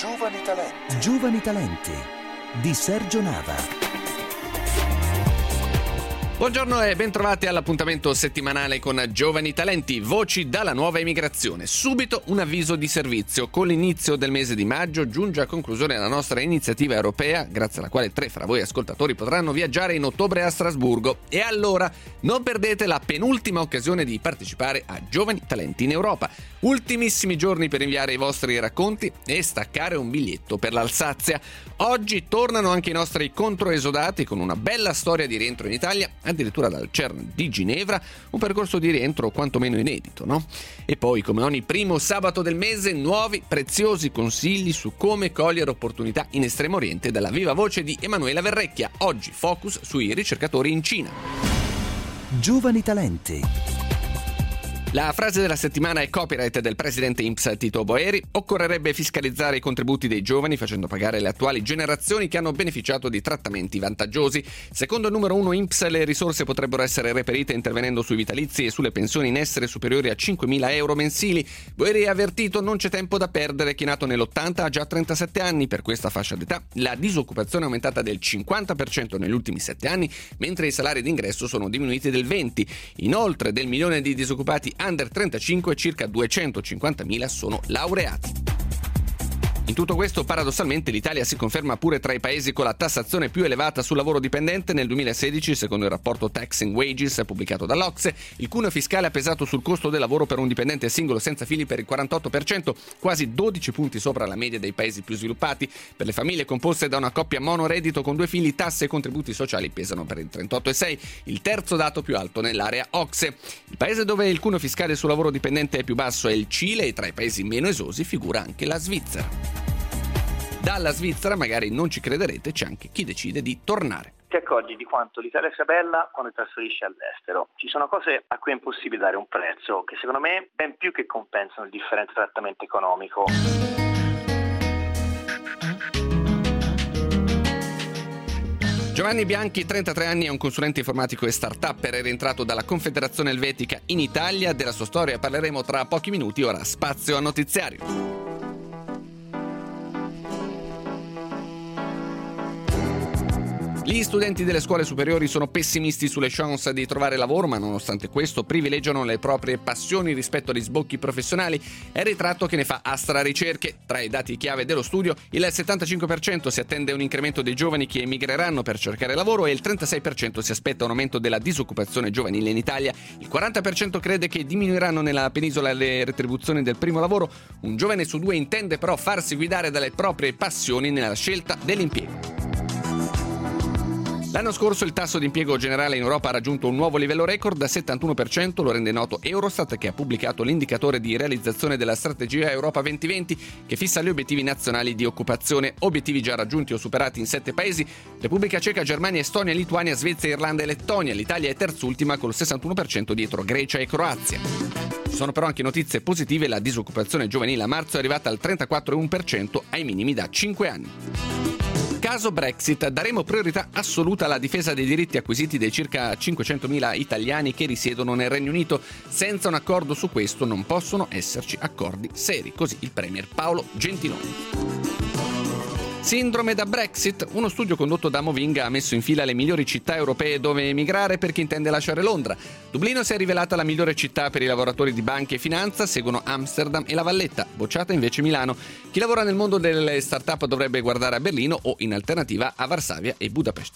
Giovani Talenti. Giovani Talenti di Sergio Nava. Buongiorno e bentrovati all'appuntamento settimanale con Giovani Talenti, voci dalla nuova emigrazione. Subito un avviso di servizio. Con l'inizio del mese di maggio giunge a conclusione la nostra iniziativa europea, grazie alla quale 3 fra voi ascoltatori potranno viaggiare in ottobre a Strasburgo. E allora non perdete la penultima occasione di partecipare a Giovani Talenti in Europa. Ultimissimi giorni per inviare i vostri racconti e staccare un biglietto per l'Alsazia. Oggi tornano anche i nostri controesodati con una bella storia di rientro in Italia, addirittura dal CERN di Ginevra, un percorso di rientro quantomeno inedito, no? E poi, come ogni primo sabato del mese, nuovi preziosi consigli su come cogliere opportunità in Estremo Oriente dalla viva voce di Emanuela Verrecchia. Oggi focus sui ricercatori in Cina. Giovani Talenti. La frase della settimana è copyright del presidente INPS Tito Boeri. Occorrerebbe fiscalizzare i contributi dei giovani facendo pagare le attuali generazioni che hanno beneficiato di trattamenti vantaggiosi. Secondo il numero 1 INPS, le risorse potrebbero essere reperite intervenendo sui vitalizi e sulle pensioni in essere superiori a 5.000 euro mensili. Boeri ha avvertito: non c'è tempo da perdere, chi è nato nell'80 ha già 37 anni. Per questa fascia d'età la disoccupazione è aumentata del 50% negli ultimi 7 anni, mentre i salari d'ingresso sono diminuiti del 20%. Inoltre, del milione di disoccupati under 35, circa 250.000 sono laureati. In tutto questo, paradossalmente, l'Italia si conferma pure tra i paesi con la tassazione più elevata sul lavoro dipendente. Nel 2016, secondo il rapporto Taxing Wages pubblicato dall'Ocse, il cuneo fiscale ha pesato sul costo del lavoro per un dipendente singolo senza figli per il 48%, quasi 12 punti sopra la media dei paesi più sviluppati. Per le famiglie composte da una coppia monoreddito con 2 figli, tasse e contributi sociali pesano per il 38,6%, il terzo dato più alto nell'area Ocse. Il paese dove il cuneo fiscale sul lavoro dipendente è più basso è il Cile e tra i paesi meno esosi figura anche la Svizzera. Dalla Svizzera, magari non ci crederete, c'è anche chi decide di tornare. Ti accorgi di quanto l'Italia sia bella quando ti trasferisci all'estero. Ci sono cose a cui è impossibile dare un prezzo, che secondo me ben più che compensano il differente trattamento economico. Giovanni Bianchi, 33 anni, è un consulente informatico e start-upper, è rientrato dalla Confederazione Elvetica in Italia. Della sua storia parleremo tra pochi minuti, ora spazio al notiziario. Gli studenti delle scuole superiori sono pessimisti sulle chance di trovare lavoro, ma nonostante questo privilegiano le proprie passioni rispetto agli sbocchi professionali. È il ritratto che ne fa Astra Ricerche. Tra i dati chiave dello studio, il 75% si attende un incremento dei giovani che emigreranno per cercare lavoro e il 36% si aspetta un aumento della disoccupazione giovanile in Italia. Il 40% crede che diminuiranno nella penisola le retribuzioni del primo lavoro. Un giovane su 2 intende però farsi guidare dalle proprie passioni nella scelta dell'impiego. L'anno scorso il tasso di impiego generale in Europa ha raggiunto un nuovo livello record da 71%, lo rende noto Eurostat, che ha pubblicato l'indicatore di realizzazione della strategia Europa 2020 che fissa gli obiettivi nazionali di occupazione, obiettivi già raggiunti o superati in 7 paesi: Repubblica Ceca, Germania, Estonia, Lituania, Svezia, Irlanda e Lettonia. L'Italia è terzultima col 61% dietro Grecia e Croazia. Ci sono però anche notizie positive: la disoccupazione giovanile a marzo è arrivata al 34,1%, ai minimi da 5 anni. Caso Brexit, daremo priorità assoluta alla difesa dei diritti acquisiti dei circa 500.000 italiani che risiedono nel Regno Unito. Senza un accordo su questo non possono esserci accordi seri, così il premier Paolo Gentiloni. Sindrome da Brexit. Uno studio condotto da Movinga ha messo in fila le migliori città europee dove emigrare per chi intende lasciare Londra. Dublino si è rivelata la migliore città per i lavoratori di banca e finanza, seguono Amsterdam e La Valletta, bocciata invece Milano. Chi lavora nel mondo delle start-up dovrebbe guardare a Berlino o in alternativa a Varsavia e Budapest.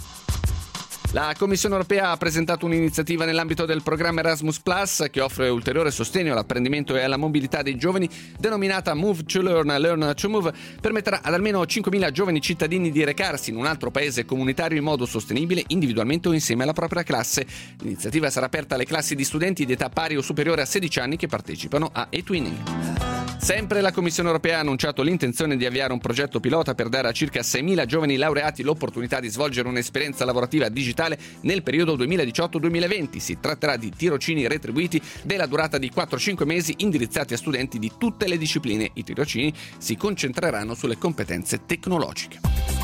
La Commissione europea ha presentato un'iniziativa nell'ambito del programma Erasmus Plus che offre ulteriore sostegno all'apprendimento e alla mobilità dei giovani, denominata Move to Learn, Learn to Move. Permetterà ad almeno 5.000 giovani cittadini di recarsi in un altro paese comunitario in modo sostenibile, individualmente o insieme alla propria classe. L'iniziativa sarà aperta alle classi di studenti di età pari o superiore a 16 anni che partecipano a eTwinning. Sempre la Commissione europea ha annunciato l'intenzione di avviare un progetto pilota per dare a circa 6.000 giovani laureati l'opportunità di svolgere un'esperienza lavorativa digitale nel periodo 2018-2020. Si tratterà di tirocini retribuiti della durata di 4-5 mesi indirizzati a studenti di tutte le discipline. I tirocini si concentreranno sulle competenze tecnologiche.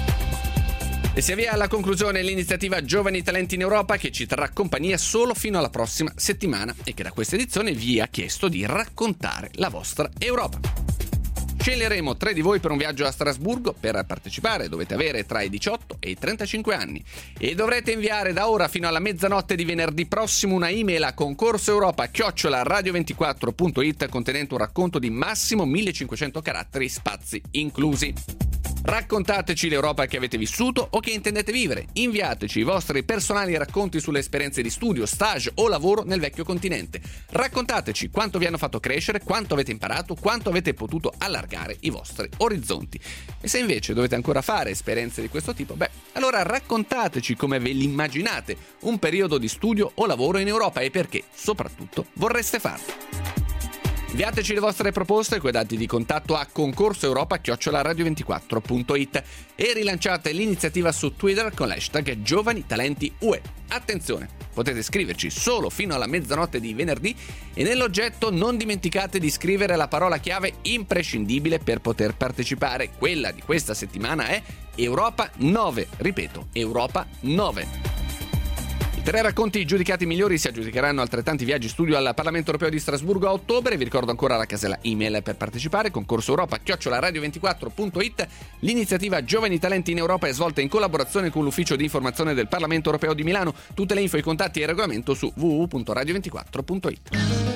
E si avvia alla conclusione l'iniziativa Giovani Talenti in Europa, che ci terrà compagnia solo fino alla prossima settimana e che da questa edizione vi ha chiesto di raccontare la vostra Europa. Sceglieremo 3 di voi per un viaggio a Strasburgo. Per partecipare dovete avere tra i 18 e i 35 anni e dovrete inviare da ora fino alla mezzanotte di venerdì prossimo una email a concorsoeuropa@radio24.it contenente un racconto di massimo 1500 caratteri, spazi inclusi. Raccontateci l'Europa che avete vissuto o che intendete vivere. Inviateci i vostri personali racconti sulle esperienze di studio, stage o lavoro nel vecchio continente. Raccontateci quanto vi hanno fatto crescere, quanto avete imparato, quanto avete potuto allargare i vostri orizzonti. E se invece dovete ancora fare esperienze di questo tipo, allora raccontateci come ve l'immaginate un periodo di studio o lavoro in Europa e perché, soprattutto, vorreste farlo. Inviateci le vostre proposte coi dati di contatto a concorsoeuropa@radio24.it e rilanciate l'iniziativa su Twitter con l'hashtag Giovani Talenti UE. Attenzione, potete scriverci solo fino alla mezzanotte di venerdì e nell'oggetto non dimenticate di scrivere la parola chiave imprescindibile per poter partecipare. Quella di questa settimana è Europa 9. Ripeto, Europa 9. I 3 racconti giudicati migliori si aggiudicheranno altrettanti viaggi studio al Parlamento Europeo di Strasburgo a ottobre. Vi ricordo ancora la casella email per partecipare, concorsoeuropa@radio24.it. L'iniziativa Giovani Talenti in Europa è svolta in collaborazione con l'Ufficio di Informazione del Parlamento Europeo di Milano. Tutte le info, i contatti e il regolamento su www.radio24.it.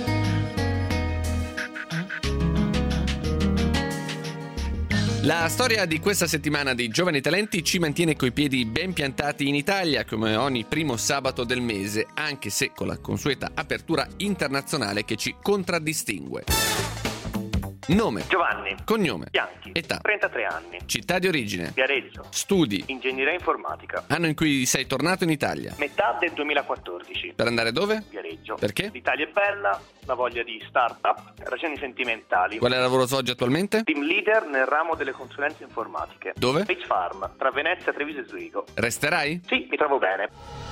La storia di questa settimana di Giovani Talenti ci mantiene coi piedi ben piantati in Italia, come ogni primo sabato del mese, anche se con la consueta apertura internazionale che ci contraddistingue. Nome: Giovanni. Cognome: Bianchi. Età: 33 anni. Città di origine: Viareggio. Studi: Ingegneria informatica. Anno in cui sei tornato in Italia: Metà del 2014. Per andare dove? Viareggio. Perché? L'Italia è bella, la voglia di start-up, ragioni sentimentali. Quale lavoro svolgi attualmente? Team leader nel ramo delle consulenze informatiche. Dove? Beach Farm, tra Venezia, Treviso e Zurigo. Resterai? Sì, mi trovo bene.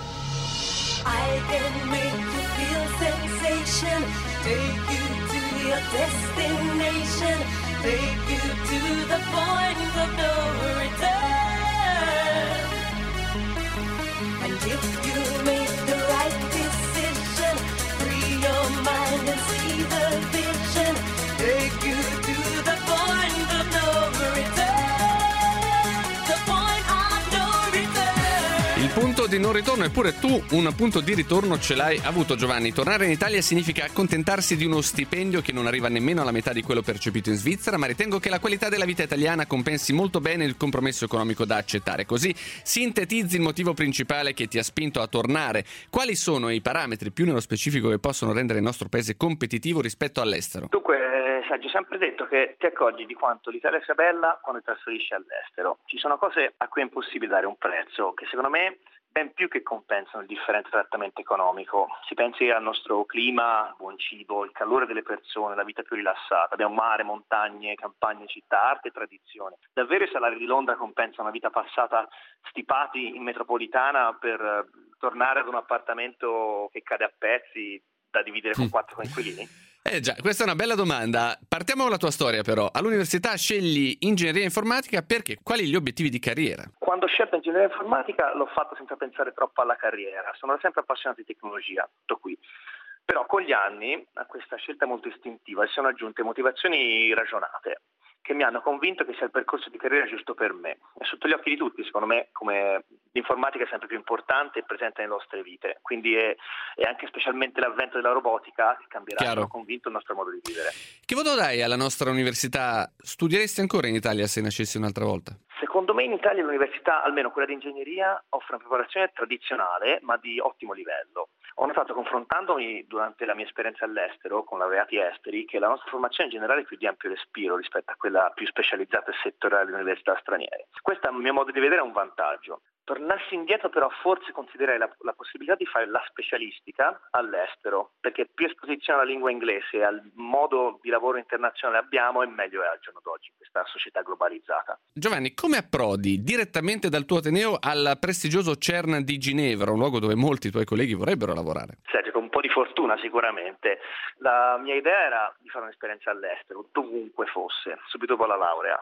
I can make you feel sensation, take you to your destination, take you to the point of no return. And if you make the right decision, free your mind and see the vision, take you to the point of no return, the point of no return. Il punto di non ritorno, eppure tu un punto di ritorno ce l'hai avuto, Giovanni. Tornare in Italia significa accontentarsi di uno stipendio che non arriva nemmeno alla metà di quello percepito in Svizzera, ma ritengo che la qualità della vita italiana compensi molto bene il compromesso economico da accettare. Così sintetizzi il motivo principale che ti ha spinto a tornare. Quali sono i parametri, più nello specifico, che possono rendere il nostro paese competitivo rispetto all'estero? Dunque, Sergio, ho sempre detto che ti accorgi di quanto l'Italia sia bella quando ti trasferisci all'estero. Ci sono cose a cui è impossibile dare un prezzo, che secondo me ben più che compensano il differente trattamento economico. Si pensi al nostro clima, buon cibo, il calore delle persone, la vita più rilassata. Abbiamo mare, montagne, campagne, città, arte e tradizione. Davvero i salari di Londra compensano una vita passata stipati in metropolitana per tornare ad un appartamento che cade a pezzi da dividere con 4 coinquilini? Già, questa è una bella domanda. Partiamo con la tua storia, però. All'università scegli ingegneria informatica perché? Quali gli obiettivi di carriera? Quando ho scelto ingegneria informatica l'ho fatto senza pensare troppo alla carriera. Sono sempre appassionato di tecnologia, tutto qui. Però con gli anni a questa scelta molto istintiva si sono aggiunte motivazioni ragionate che mi hanno convinto che sia il percorso di carriera giusto per me. È sotto gli occhi di tutti, secondo me, come l'informatica è sempre più importante e presente nelle nostre vite. Quindi è anche specialmente l'avvento della robotica che cambierà, sono convinto, il nostro modo di vivere. Che voto dai alla nostra università? Studieresti ancora in Italia se nascessi un'altra volta? Secondo me in Italia l'università, almeno quella di ingegneria, offre una preparazione tradizionale ma di ottimo livello. Ho notato, confrontandomi durante la mia esperienza all'estero con laureati esteri, che la nostra formazione in generale è più di ampio respiro rispetto a quella più specializzata e settoriale delle università straniere. Questo, a mio modo di vedere, è un vantaggio. Tornassi indietro però forse considererei la possibilità di fare la specialistica all'estero, perché più esposizione alla lingua inglese e al modo di lavoro internazionale abbiamo, e meglio è al giorno d'oggi in questa società globalizzata. Giovanni, come approdi direttamente dal tuo ateneo al prestigioso CERN di Ginevra, un luogo dove molti tuoi colleghi vorrebbero lavorare? Sergio, con un po' di fortuna sicuramente. La mia idea era di fare un'esperienza all'estero, dovunque fosse, subito dopo la laurea.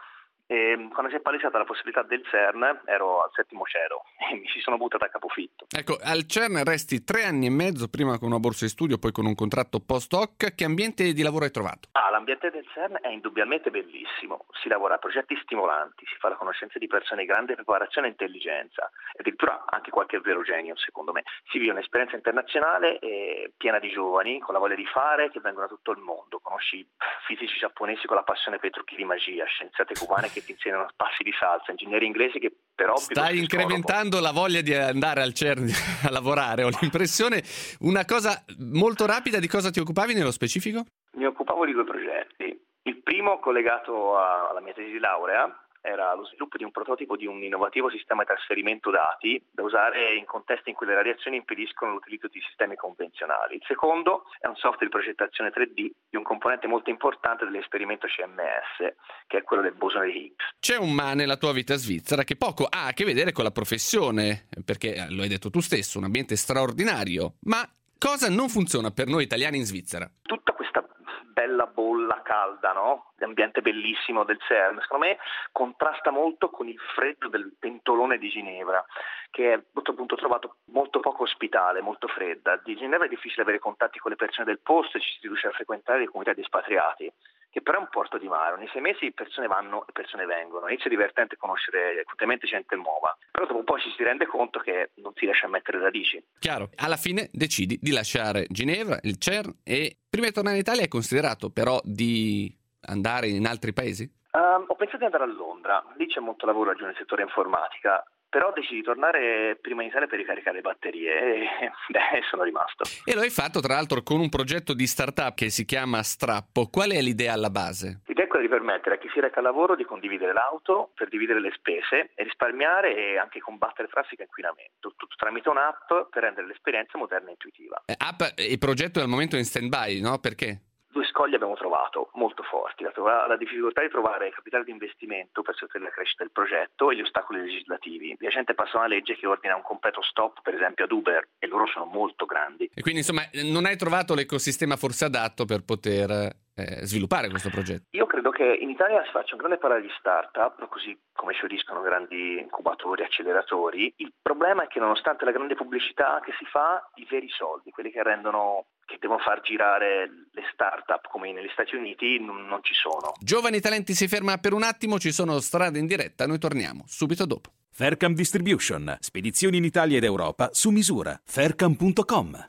E quando si è palesata la possibilità del CERN ero al 7° cielo e mi ci sono buttato a capofitto. Ecco, al CERN resti 3 anni e mezzo, prima con una borsa di studio, poi con un contratto post-hoc. Che ambiente di lavoro hai trovato? L'ambiente del CERN è indubbiamente bellissimo, si lavora a progetti stimolanti, si fa la conoscenza di persone di grande preparazione e intelligenza, e addirittura anche qualche vero genio secondo me. Si vive un'esperienza internazionale piena di giovani con la voglia di fare, che vengono da tutto il mondo. Conosci fisici giapponesi con la passione per i trucchi di magia, scienziate cubane che ti insegnano passi di salsa, ingegneri inglesi che per obbligo Stai incrementando la voglia di andare al CERN a lavorare, ho l'impressione. Una cosa molto rapida, di cosa ti occupavi nello specifico? Mi occupavo di 2 progetti. Il primo, collegato alla mia tesi di laurea, era lo sviluppo di un prototipo di un innovativo sistema di trasferimento dati da usare in contesti in cui le radiazioni impediscono l'utilizzo di sistemi convenzionali. Il secondo è un software di progettazione 3D di un componente molto importante dell'esperimento CMS, che è quello del bosone di Higgs. C'è un ma nella tua vita svizzera che poco ha a che vedere con la professione, perché lo hai detto tu stesso, un ambiente straordinario, ma cosa non funziona per noi italiani in Svizzera? Tutta questa bella bolla calda, no? L'ambiente bellissimo del CERN, secondo me contrasta molto con il freddo del pentolone di Ginevra, che è a questo punto trovato molto poco ospitale, molto fredda. Di Ginevra è difficile avere contatti con le persone del posto e ci si riesce a frequentare le comunità di espatriati, che però è un porto di mare. Ogni 6 mesi persone vanno e persone vengono. Inizia divertente conoscere continuamente gente nuova, però dopo un po' ci si rende conto che non si riesce a mettere radici. Chiaro, alla fine decidi di lasciare Ginevra, il CERN, e prima di tornare in Italia hai considerato però di andare in altri paesi? Ho pensato di andare a Londra, lì c'è molto lavoro aggiunto nel settore informatica, però decidi di tornare prima in Italia per ricaricare le batterie e sono rimasto. E lo hai fatto tra l'altro con un progetto di startup che si chiama Strappo. Qual è l'idea alla base? L'idea è quella di permettere a chi si reca al lavoro di condividere l'auto per dividere le spese e risparmiare e anche combattere traffico e inquinamento, tutto tramite un'app per rendere l'esperienza moderna e intuitiva. App e progetto è al momento in stand-by, no? Perché? 2 scogli abbiamo trovato molto forti: la difficoltà di trovare capitale di investimento per sostenere la crescita del progetto e gli ostacoli legislativi. La gente passa una legge che ordina un completo stop, per esempio ad Uber, e loro sono molto grandi. E quindi insomma non hai trovato l'ecosistema forse adatto per poter sviluppare questo progetto? Io credo che in Italia si faccia un grande parere di startup, così come fioriscono grandi incubatori, acceleratori. Il problema è che nonostante la grande pubblicità che si fa, i veri soldi, quelli che devono far girare le startup come negli Stati Uniti, non ci sono. Giovani Talenti si ferma per un attimo, ci sono strade in diretta, noi torniamo subito dopo. Faircam Distribution, spedizioni in Italia ed Europa su misura. Faircam.com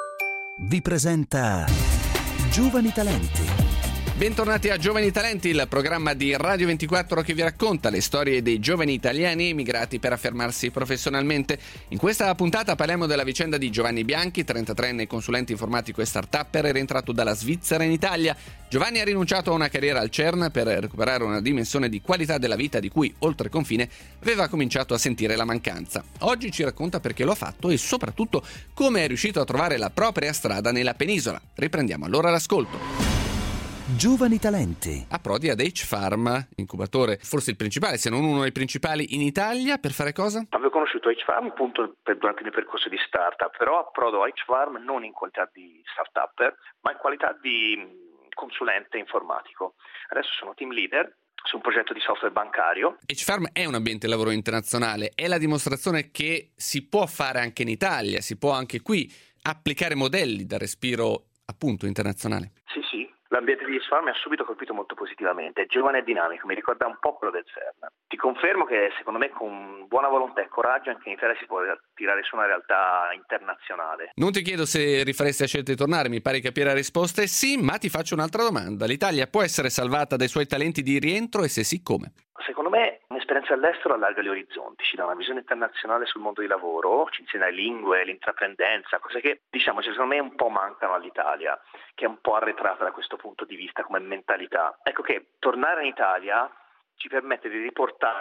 vi presenta Giovani Talenti. Bentornati a Giovani Talenti, il programma di Radio 24 che vi racconta le storie dei giovani italiani emigrati per affermarsi professionalmente. In questa puntata parliamo della vicenda di Giovanni Bianchi, 33enne consulente informatico e start-upper, rientrato dalla Svizzera in Italia. Giovanni ha rinunciato a una carriera al CERN per recuperare una dimensione di qualità della vita di cui, oltre confine, aveva cominciato a sentire la mancanza. Oggi ci racconta perché lo ha fatto e soprattutto come è riuscito a trovare la propria strada nella penisola. Riprendiamo allora l'ascolto. Giovani Talenti. Approdi ad H-Farm, incubatore, forse il principale, se non uno dei principali in Italia, per fare cosa? Avevo conosciuto H-Farm appunto durante il mio percorso di startup, però approdo a H-Farm non in qualità di startupper, ma in qualità di consulente informatico. Adesso sono team leader su un progetto di software bancario. H-Farm è un ambiente di lavoro internazionale, è la dimostrazione che si può fare anche in Italia, si può anche qui applicare modelli da respiro appunto internazionale. Sì. L'ambiente di H-Farm mi ha subito colpito molto positivamente, è giovane e dinamico, mi ricorda un po' quello del CERN. Ti confermo che secondo me con buona volontà e coraggio anche in Italia si può tirare su una realtà internazionale. Non ti chiedo se rifaresti la scelta di tornare, mi pare capire la risposta è sì, ma ti faccio un'altra domanda. L'Italia può essere salvata dai suoi talenti di rientro e se sì, come? Secondo me un'esperienza all'estero allarga gli orizzonti, ci dà una visione internazionale sul mondo del lavoro, ci insegna le lingue, l'intraprendenza, cose che secondo me un po' mancano all'Italia, che è un po' arretrata da questo punto di vista come mentalità. Ecco che tornare in Italia ci permette di riportare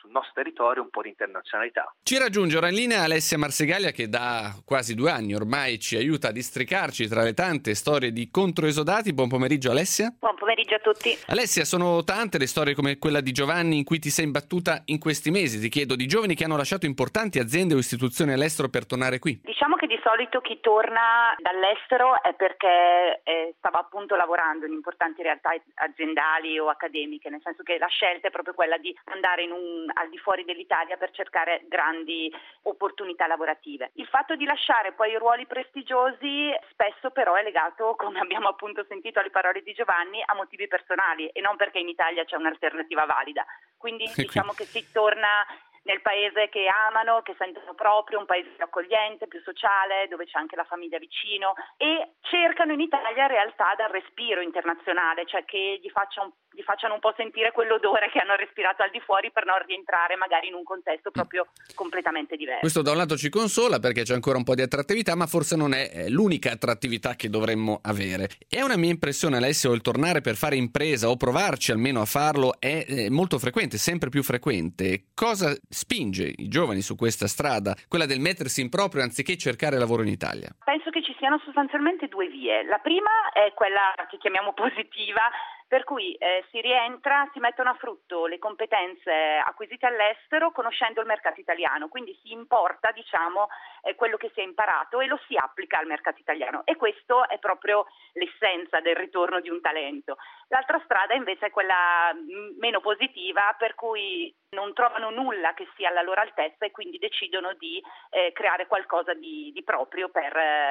sul nostro territorio un po' di internazionalità. Ci raggiunge ora in linea Alessia Marsegaglia, che da quasi 2 anni ormai ci aiuta a districarci tra le tante storie di controesodati. Buon pomeriggio Alessia. Buon pomeriggio a tutti. Alessia, sono tante le storie come quella di Giovanni in cui ti sei imbattuta in questi mesi. Ti chiedo, di giovani che hanno lasciato importanti aziende o istituzioni all'estero per tornare qui. Diciamo che di solito chi torna dall'estero è perché stava appunto lavorando in importanti realtà aziendali o accademiche, nel senso che la scelta è proprio quella di andare al di fuori dell'Italia per cercare grandi opportunità lavorative. Il fatto di lasciare poi i ruoli prestigiosi spesso però è legato, come abbiamo appunto sentito alle parole di Giovanni, a motivi personali e non perché in Italia c'è un'alternativa valida. Quindi diciamo che si torna nel paese che amano, che sentono proprio, un paese più accogliente, più sociale, dove c'è anche la famiglia vicino, e cercano in Italia realtà dal respiro internazionale, cioè che gli facciano un po' sentire quell'odore che hanno respirato al di fuori per non rientrare magari in un contesto proprio completamente diverso. Questo da un lato ci consola perché c'è ancora un po' di attrattività, ma forse non è l'unica attrattività che dovremmo avere. È una mia impressione, Alessio, il tornare per fare impresa o provarci almeno a farlo è molto frequente, sempre più frequente. Cosa spinge i giovani su questa strada, quella del mettersi in proprio anziché cercare lavoro in Italia? Penso che ci siano sostanzialmente 2 vie. La prima è quella che chiamiamo positiva, per cui si rientra, si mettono a frutto le competenze acquisite all'estero conoscendo il mercato italiano, quindi si importa quello che si è imparato e lo si applica al mercato italiano, e questo è proprio l'essenza del ritorno di un talento. L'altra strada invece è quella meno positiva, per cui non trovano nulla che sia alla loro altezza e quindi decidono di creare qualcosa di proprio per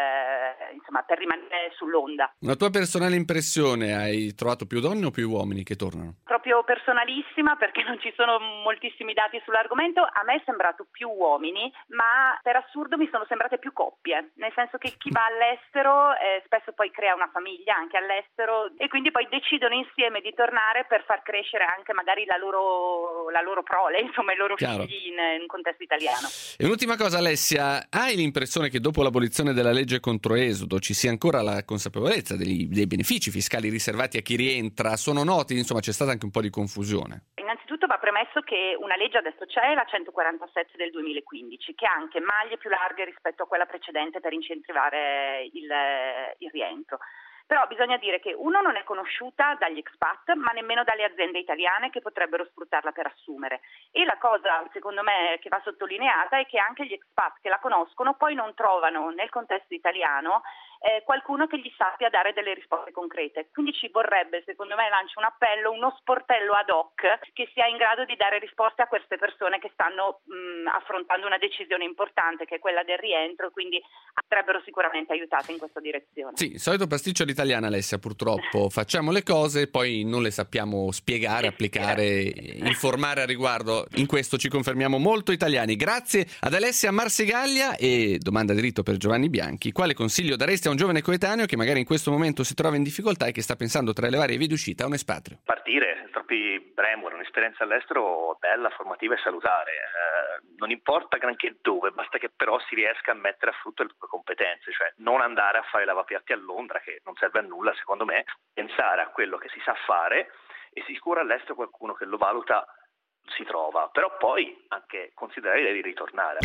rimanere sull'onda. Una tua personale impressione, hai trovato più donne o più uomini che tornano? Proprio personalissima, perché non ci sono moltissimi dati sull'argomento. A me è sembrato più uomini, ma per assurdo mi sono sembrate più coppie, nel senso che chi va all'estero spesso poi crea una famiglia anche all'estero e quindi poi decidono insieme di tornare per far crescere anche magari la loro prole, insomma i loro figli in un contesto italiano. E un'ultima cosa, Alessia, hai l'impressione che dopo l'abolizione della legge contro esodo ci sia ancora la consapevolezza dei benefici fiscali riservati a chi rientra? Sono noti, insomma c'è stata anche un po' di confusione. Innanzitutto va premesso che una legge adesso c'è, la 147 del 2015, che ha anche maglie più larghe rispetto a quella precedente per incentivare il rientro. Però bisogna dire che uno non è conosciuta dagli expat, ma nemmeno dalle aziende italiane che potrebbero sfruttarla per assumere. E la cosa, secondo me, che va sottolineata è che anche gli expat che la conoscono poi non trovano nel contesto italiano qualcuno che gli sappia dare delle risposte concrete. Quindi ci vorrebbe, secondo me, lancio un appello, uno sportello ad hoc che sia in grado di dare risposte a queste persone che stanno affrontando una decisione importante, che è quella del rientro, quindi andrebbero sicuramente aiutate in questa direzione. Sì, solito pasticcio all'italiana, Alessia, purtroppo. Facciamo le cose, poi non le sappiamo spiegare, applicare, informare a riguardo. In questo ci confermiamo molto italiani. Grazie ad Alessia Marsegaglia. E domanda diritto per Giovanni Bianchi: quale consiglio daresti a un giovane coetaneo che magari in questo momento si trova in difficoltà e che sta pensando tra le varie vie d'uscita a un espatrio? Partire, troppi Bremore, un'esperienza all'estero bella, formativa e salutare. Non importa granché dove, basta che però si riesca a mettere a frutto le tue competenze, cioè non andare a fare lavapiatti a Londra, che non serve a nulla secondo me, pensare a quello che si sa fare, e sicuro all'estero qualcuno che lo valuta si trova, però poi anche considerare l'idea di ritornare.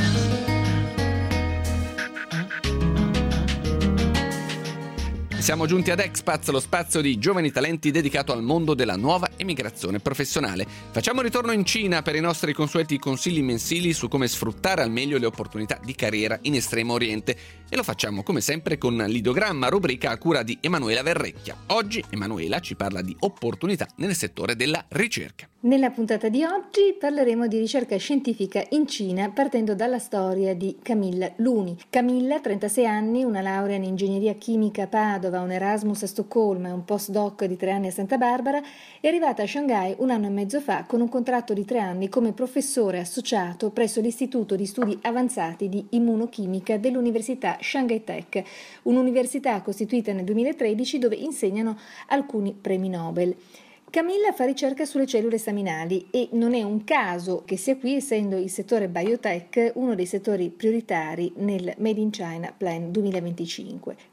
Siamo giunti ad Expats, lo spazio di giovani talenti dedicato al mondo della nuova emigrazione professionale. Facciamo ritorno in Cina per i nostri consueti consigli mensili su come sfruttare al meglio le opportunità di carriera in Estremo Oriente, e lo facciamo come sempre con l'Ideogramma, rubrica a cura di Emanuela Verrecchia. Oggi Emanuela ci parla di opportunità nel settore della ricerca. Nella puntata di oggi parleremo di ricerca scientifica in Cina partendo dalla storia di Camilla Luni. Camilla, 36 anni, una laurea in ingegneria chimica a Padova, un Erasmus a Stoccolma e un postdoc di 3 anni a Santa Barbara, è arrivata a Shanghai 1 anno e mezzo fa con un contratto di 3 anni come professore associato presso l'Istituto di Studi Avanzati di Immunochimica dell'Università Shanghai Tech, un'università costituita nel 2013 dove insegnano alcuni premi Nobel. Camilla fa ricerca sulle cellule staminali e non è un caso che sia qui, essendo il settore biotech uno dei settori prioritari nel Made in China Plan 2025.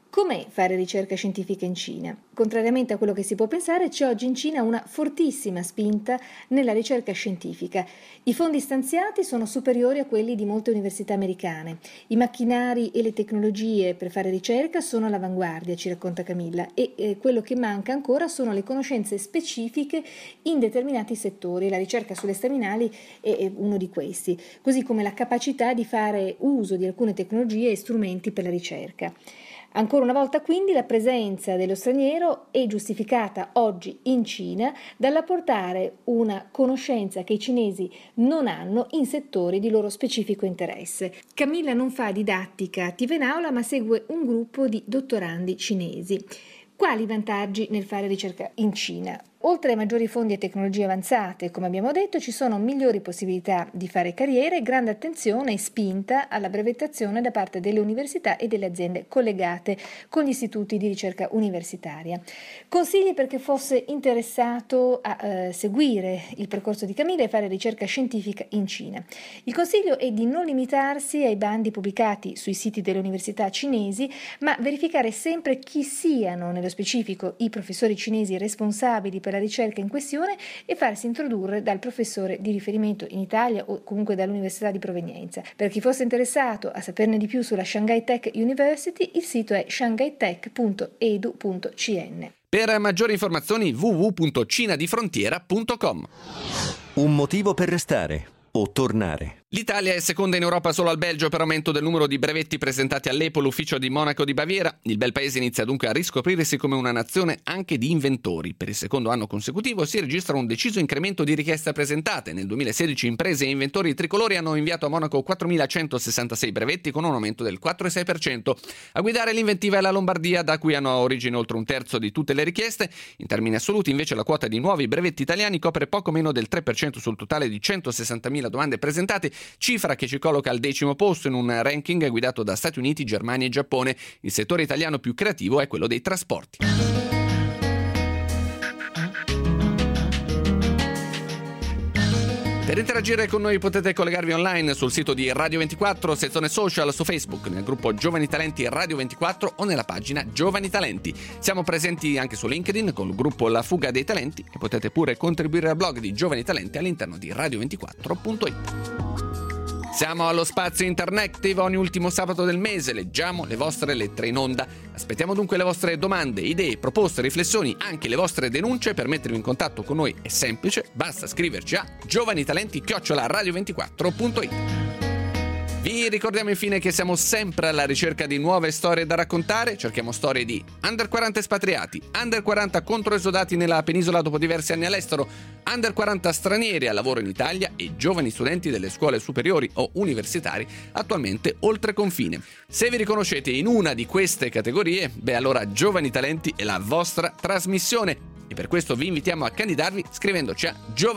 Com'è fare ricerca scientifica in Cina? Contrariamente a quello che si può pensare, c'è oggi in Cina una fortissima spinta nella ricerca scientifica. I fondi stanziati sono superiori a quelli di molte università americane. I macchinari e le tecnologie per fare ricerca sono all'avanguardia, ci racconta Camilla, e quello che manca ancora sono le conoscenze specifiche in determinati settori. La ricerca sulle staminali è uno di questi, così come la capacità di fare uso di alcune tecnologie e strumenti per la ricerca. Ancora una volta quindi la presenza dello straniero è giustificata oggi in Cina dall'apportare una conoscenza che i cinesi non hanno in settori di loro specifico interesse. Camilla non fa didattica attiva in aula ma segue un gruppo di dottorandi cinesi. Quali vantaggi nel fare ricerca in Cina? Oltre ai maggiori fondi e tecnologie avanzate, come abbiamo detto, ci sono migliori possibilità di fare carriere e grande attenzione e spinta alla brevettazione da parte delle università e delle aziende collegate con gli istituti di ricerca universitaria. Consigli per chi fosse interessato a seguire il percorso di Camilla e fare ricerca scientifica in Cina. Il consiglio è di non limitarsi ai bandi pubblicati sui siti delle università cinesi, ma verificare sempre chi siano nello specifico i professori cinesi responsabili per la ricerca in questione e farsi introdurre dal professore di riferimento in Italia o comunque dall'università di provenienza. Per chi fosse interessato a saperne di più sulla Shanghai Tech University, il sito è shanghaitech.edu.cn. Per maggiori informazioni www.cinadifrontiera.com. Un motivo per restare o tornare. L'Italia è seconda in Europa solo al Belgio per aumento del numero di brevetti presentati all'EPO, l'ufficio di Monaco di Baviera. Il bel paese inizia dunque a riscoprirsi come una nazione anche di inventori. Per il secondo anno consecutivo si registra un deciso incremento di richieste presentate. Nel 2016 imprese e inventori tricolori hanno inviato a Monaco 4.166 brevetti con un aumento del 4,6%. A guidare l'inventiva è la Lombardia, da cui hanno origine oltre un terzo di tutte le richieste. In termini assoluti invece la quota di nuovi brevetti italiani copre poco meno del 3% sul totale di 160.000 domande presentate, cifra che ci colloca al 10° posto in un ranking guidato da Stati Uniti, Germania e Giappone. Il settore italiano più creativo è quello dei trasporti. Per interagire con noi potete collegarvi online sul sito di Radio 24, sezione social su Facebook, nel gruppo Giovani Talenti Radio 24 o nella pagina Giovani Talenti. Siamo presenti anche su LinkedIn con il gruppo La Fuga dei Talenti e potete pure contribuire al blog di Giovani Talenti all'interno di radio24.it. Siamo allo Spazio Interactive ogni ultimo sabato del mese, leggiamo le vostre lettere in onda. Aspettiamo dunque le vostre domande, idee, proposte, riflessioni, anche le vostre denunce. Per mettervi in contatto con noi è semplice, basta scriverci a giovanitalenti@radio24.it. Vi ricordiamo infine che siamo sempre alla ricerca di nuove storie da raccontare. Cerchiamo storie di under 40 espatriati, under 40 controesodati nella penisola dopo diversi anni all'estero, under 40 stranieri al lavoro in Italia e giovani studenti delle scuole superiori o universitari attualmente oltre confine. Se vi riconoscete in una di queste categorie, allora Giovani Talenti è la vostra trasmissione. E per questo vi invitiamo a candidarvi scrivendoci a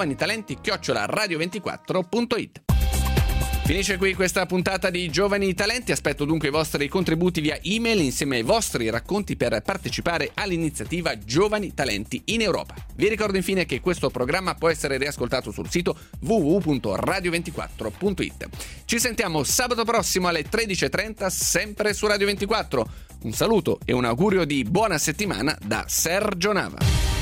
giovanitalenti@radio24.it. Finisce qui questa puntata di Giovani Talenti, aspetto dunque i vostri contributi via email insieme ai vostri racconti per partecipare all'iniziativa Giovani Talenti in Europa. Vi ricordo infine che questo programma può essere riascoltato sul sito www.radio24.it. Ci sentiamo sabato prossimo alle 13.30 sempre su Radio 24. Un saluto e un augurio di buona settimana da Sergio Nava.